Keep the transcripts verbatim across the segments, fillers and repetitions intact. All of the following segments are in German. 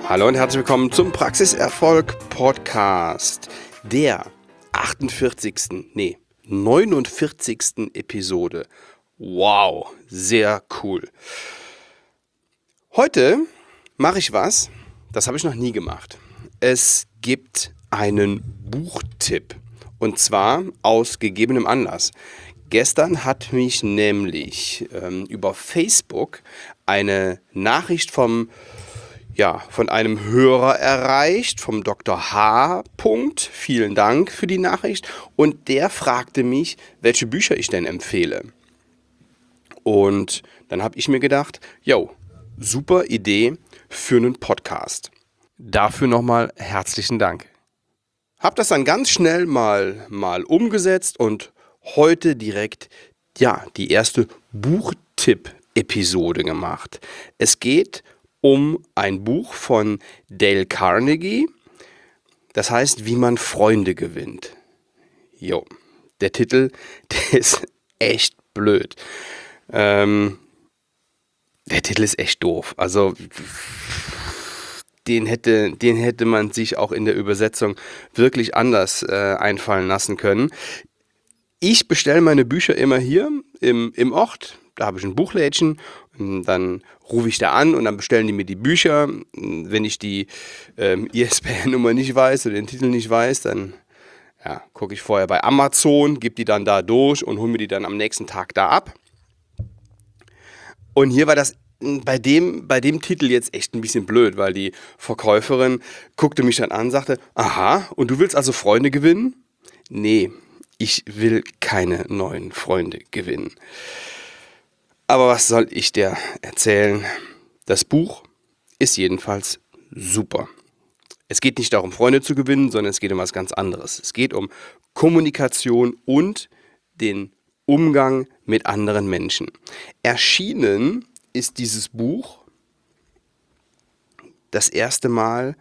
Hallo und herzlich willkommen zum Praxiserfolg Podcast, der achtundvierzigsten. nee, neunundvierzigsten. Episode. Wow, sehr cool. Heute mache ich was, das habe ich noch nie gemacht. Es gibt einen Buchtipp und zwar aus gegebenem Anlass. Gestern hat mich nämlich ähm, über Facebook eine Nachricht vom Ja, von einem Hörer erreicht, vom Doktor H. Punkt. Vielen Dank für die Nachricht. Und der fragte mich, welche Bücher ich denn empfehle. Und dann habe ich mir gedacht, yo, super Idee für einen Podcast. Dafür nochmal herzlichen Dank. Hab das dann ganz schnell mal, mal umgesetzt und heute direkt, ja, die erste Buchtipp-Episode gemacht. Es geht um ein Buch von Dale Carnegie, das heißt, wie man Freunde gewinnt. Jo, der Titel, der ist echt blöd. Ähm, der Titel ist echt doof. Also, den hätte, den hätte man sich auch in der Übersetzung wirklich anders äh, einfallen lassen können. Ich bestelle meine Bücher immer hier im, im Ort. Da habe ich ein Buchlädchen, und dann rufe ich da an und dann bestellen die mir die Bücher. Wenn ich die ähm, I S B N-Nummer nicht weiß oder den Titel nicht weiß, dann ja, gucke ich vorher bei Amazon, gebe die dann da durch und hole mir die dann am nächsten Tag da ab. Und hier war das bei dem, bei dem Titel jetzt echt ein bisschen blöd, weil die Verkäuferin guckte mich dann an und sagte, aha, und du willst also Freunde gewinnen? Nee, ich will keine neuen Freunde gewinnen. Aber was soll ich dir erzählen? Das Buch ist jedenfalls super. Es geht nicht darum, Freunde zu gewinnen, sondern es geht um was ganz anderes. Es geht um Kommunikation und den Umgang mit anderen Menschen. Erschienen ist dieses Buch das erste Mal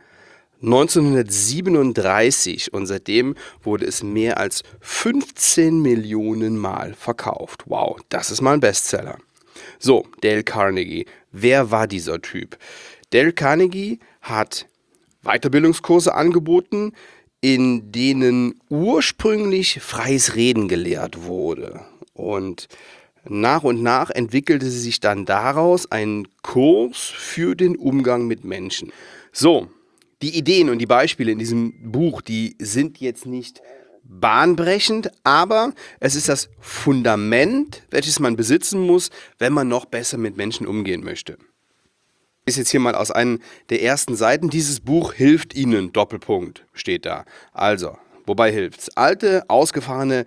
neunzehnhundertsiebenunddreißig und seitdem wurde es mehr als fünfzehn Millionen Mal verkauft. Wow, das ist mal ein Bestseller. So, Dale Carnegie. Wer war dieser Typ? Dale Carnegie hat Weiterbildungskurse angeboten, in denen ursprünglich freies Reden gelehrt wurde. Und nach und nach entwickelte sich dann daraus ein Kurs für den Umgang mit Menschen. So, die Ideen und die Beispiele in diesem Buch, die sind jetzt nicht bahnbrechend, aber es ist das Fundament, welches man besitzen muss, wenn man noch besser mit Menschen umgehen möchte. Ist jetzt hier mal aus einer der ersten Seiten. Dieses Buch hilft Ihnen, Doppelpunkt, steht da. Also, wobei hilft's? Alte, ausgefahrene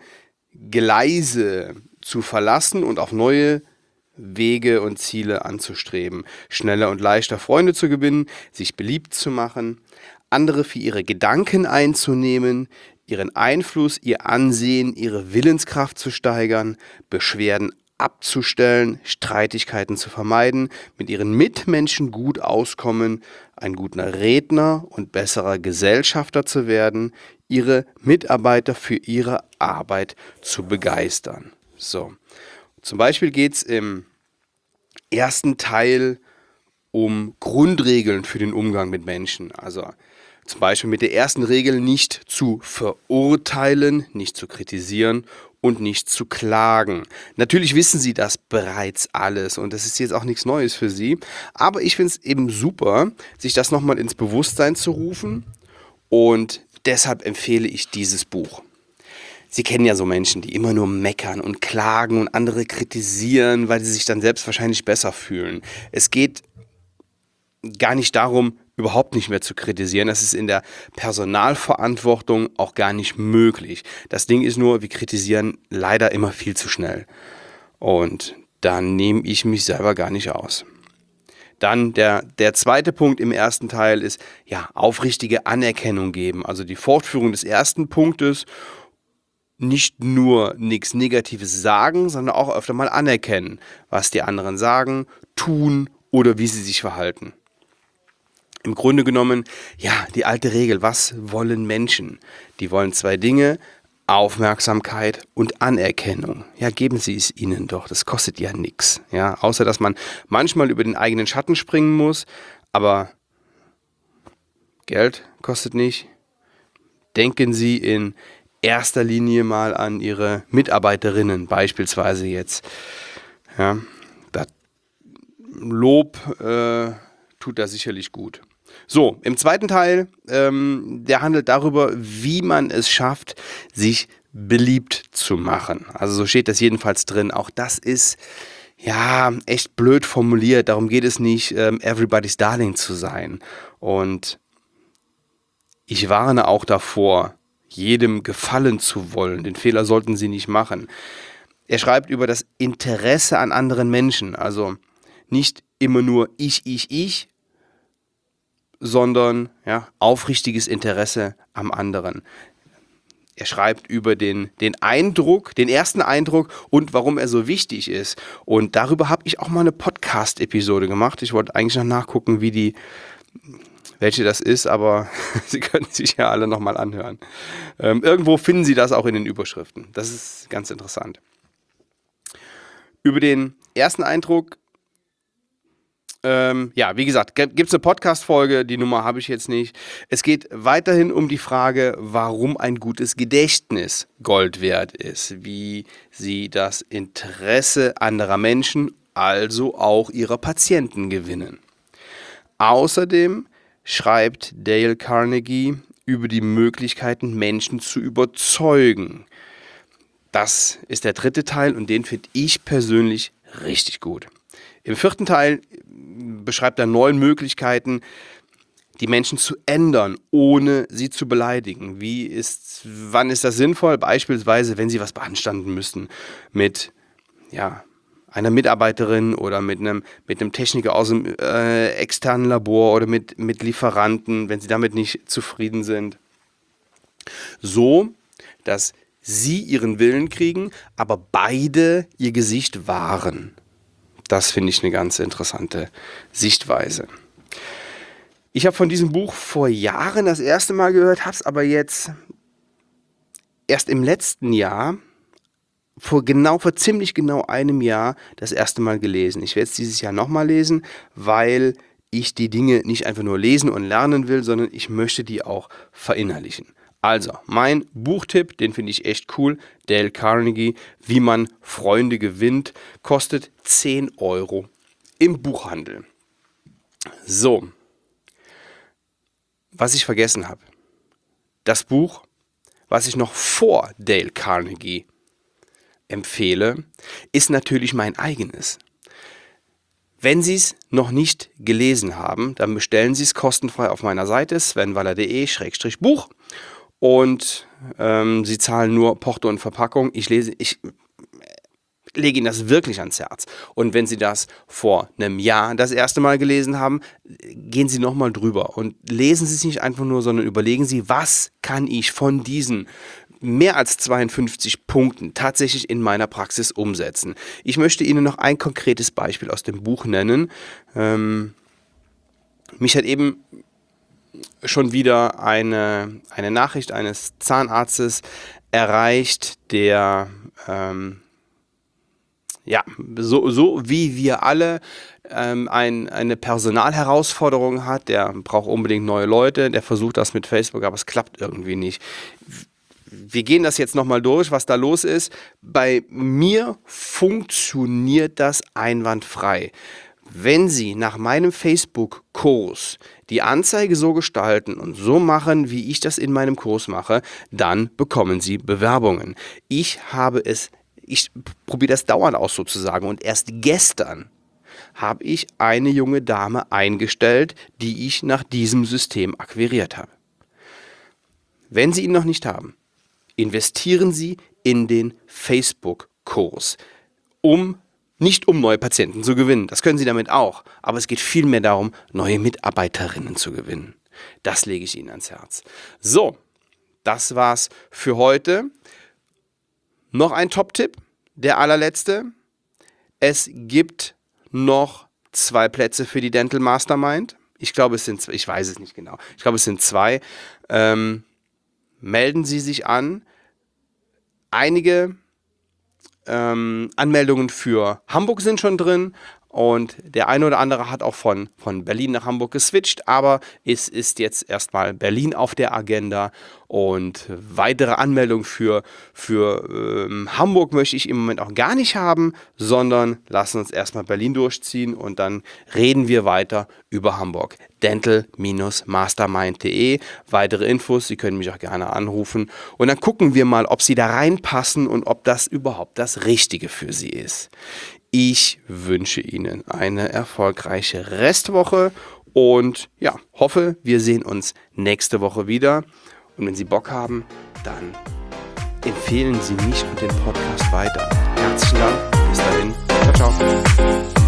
Gleise zu verlassen und auf neue Wege und Ziele anzustreben, schneller und leichter Freunde zu gewinnen, sich beliebt zu machen, andere für ihre Gedanken einzunehmen, ihren Einfluss, ihr Ansehen, ihre Willenskraft zu steigern, Beschwerden abzustellen, Streitigkeiten zu vermeiden, mit ihren Mitmenschen gut auskommen, ein guter Redner und besserer Gesellschafter zu werden, ihre Mitarbeiter für ihre Arbeit zu begeistern. So, zum Beispiel geht es im ersten Teil um Grundregeln für den Umgang mit Menschen. Also zum Beispiel mit der ersten Regel nicht zu verurteilen, nicht zu kritisieren und nicht zu klagen. Natürlich wissen Sie das bereits alles und das ist jetzt auch nichts Neues für Sie, aber ich finde es eben super, sich das nochmal ins Bewusstsein zu rufen und deshalb empfehle ich dieses Buch. Sie kennen ja so Menschen, die immer nur meckern und klagen und andere kritisieren, weil sie sich dann selbst wahrscheinlich besser fühlen. Es geht gar nicht darum, überhaupt nicht mehr zu kritisieren. Das ist in der Personalverantwortung auch gar nicht möglich. Das Ding ist nur, wir kritisieren leider immer viel zu schnell. Und da nehme ich mich selber gar nicht aus. Dann der, der zweite Punkt im ersten Teil ist, ja, aufrichtige Anerkennung geben. Also die Fortführung des ersten Punktes, nicht nur nichts Negatives sagen, sondern auch öfter mal anerkennen, was die anderen sagen, tun oder wie sie sich verhalten. Im Grunde genommen, ja, die alte Regel, was wollen Menschen? Die wollen zwei Dinge, Aufmerksamkeit und Anerkennung. Ja, geben Sie es ihnen doch, das kostet ja nichts. Ja, außer dass man manchmal über den eigenen Schatten springen muss, aber Geld kostet nicht. Denken Sie in erster Linie mal an Ihre Mitarbeiterinnen, beispielsweise jetzt. Ja, das Lob äh, tut da sicherlich gut. So, im zweiten Teil, ähm, der handelt darüber, wie man es schafft, sich beliebt zu machen. Also so steht das jedenfalls drin. Auch das ist ja echt blöd formuliert. Darum geht es nicht, ähm, everybody's darling zu sein. Und ich warne auch davor, jedem gefallen zu wollen. Den Fehler sollten Sie nicht machen. Er schreibt über das Interesse an anderen Menschen. Also nicht immer nur ich, ich, ich, sondern ja, aufrichtiges Interesse am anderen. Er schreibt über den, den Eindruck, den ersten Eindruck und warum er so wichtig ist. Und darüber habe ich auch mal eine Podcast-Episode gemacht. Ich wollte eigentlich noch nachgucken, wie die, welche das ist, aber Sie können sich ja alle nochmal anhören. Ähm, irgendwo finden Sie das auch in den Überschriften. Das ist ganz interessant. Über den ersten Eindruck, ähm, ja, wie gesagt, gibt es eine Podcast-Folge, die Nummer habe ich jetzt nicht. Es geht weiterhin um die Frage, warum ein gutes Gedächtnis Gold wert ist, wie Sie das Interesse anderer Menschen, also auch Ihrer Patienten, gewinnen. Außerdem schreibt Dale Carnegie über die Möglichkeiten, Menschen zu überzeugen. Das ist der dritte Teil und den finde ich persönlich richtig gut. Im vierten Teil beschreibt er neun Möglichkeiten, die Menschen zu ändern, ohne sie zu beleidigen. Wie ist, wann ist das sinnvoll? Beispielsweise, wenn sie was beanstanden müssen mit, ja, einer Mitarbeiterin oder mit einem, mit einem Techniker aus dem äh, externen Labor oder mit, mit Lieferanten, wenn sie damit nicht zufrieden sind. So, dass sie ihren Willen kriegen, aber beide ihr Gesicht wahren. Das finde ich eine ganz interessante Sichtweise. Ich habe von diesem Buch vor Jahren das erste Mal gehört, habe es aber jetzt erst im letzten Jahr, vor genau, vor ziemlich genau einem Jahr, das erste Mal gelesen. Ich werde es dieses Jahr nochmal lesen, weil ich die Dinge nicht einfach nur lesen und lernen will, sondern ich möchte die auch verinnerlichen. Also, mein Buchtipp, den finde ich echt cool, Dale Carnegie, Wie man Freunde gewinnt, kostet zehn Euro im Buchhandel. So, was ich vergessen habe, das Buch, was ich noch vor Dale Carnegie empfehle, ist natürlich mein eigenes. Wenn Sie es noch nicht gelesen haben, dann bestellen Sie es kostenfrei auf meiner Seite svenwaller punkt de Schrägstrich Buch. Und ähm, Sie zahlen nur Porto und Verpackung. Ich lese, ich lege Ihnen das wirklich ans Herz. Und wenn Sie das vor einem Jahr das erste Mal gelesen haben, gehen Sie nochmal drüber und lesen Sie es nicht einfach nur, sondern überlegen Sie, was kann ich von diesen mehr als zweiundfünfzig Punkten tatsächlich in meiner Praxis umsetzen. Ich möchte Ihnen noch ein konkretes Beispiel aus dem Buch nennen. Ähm, mich hat eben schon wieder eine, eine Nachricht eines Zahnarztes erreicht, der ähm, ja, so, so wie wir alle ähm, ein, eine Personalherausforderung hat, der braucht unbedingt neue Leute, der versucht das mit Facebook, aber es klappt irgendwie nicht. Wir gehen das jetzt nochmal durch, was da los ist. Bei mir funktioniert das einwandfrei. Wenn Sie nach meinem Facebook-Kurs die Anzeige so gestalten und so machen, wie ich das in meinem Kurs mache, dann bekommen Sie Bewerbungen. Ich habe es, ich probiere das dauernd aus sozusagen und erst gestern habe ich eine junge Dame eingestellt, die ich nach diesem System akquiriert habe. Wenn Sie ihn noch nicht haben, investieren Sie in den Facebook-Kurs, um nicht um neue Patienten zu gewinnen. Das können Sie damit auch. Aber es geht vielmehr darum, neue Mitarbeiterinnen zu gewinnen. Das lege ich Ihnen ans Herz. So, das war's für heute. Noch ein Top-Tipp, der allerletzte. Es gibt noch zwei Plätze für die Dental Mastermind. Ich glaube, es sind zwei, ich weiß es nicht genau. Ich glaube, es sind zwei. Ähm, melden Sie sich an. Einige ähm, Anmeldungen für Hamburg sind schon drin Und der eine oder andere hat auch von, von Berlin nach Hamburg geswitcht, aber es ist jetzt erstmal Berlin auf der Agenda und weitere Anmeldungen für, für ähm, Hamburg möchte ich im Moment auch gar nicht haben, sondern lassen uns erstmal Berlin durchziehen und dann reden wir weiter über Hamburg. dental Bindestrich mastermind punkt de. Weitere Infos, Sie können mich auch gerne anrufen und dann gucken wir mal, ob Sie da reinpassen und ob das überhaupt das Richtige für Sie ist. Ich wünsche Ihnen eine erfolgreiche Restwoche und ja, hoffe, wir sehen uns nächste Woche wieder. Und wenn Sie Bock haben, dann empfehlen Sie mich und den Podcast weiter. Herzlichen Dank. Bis dahin. Ciao, ciao.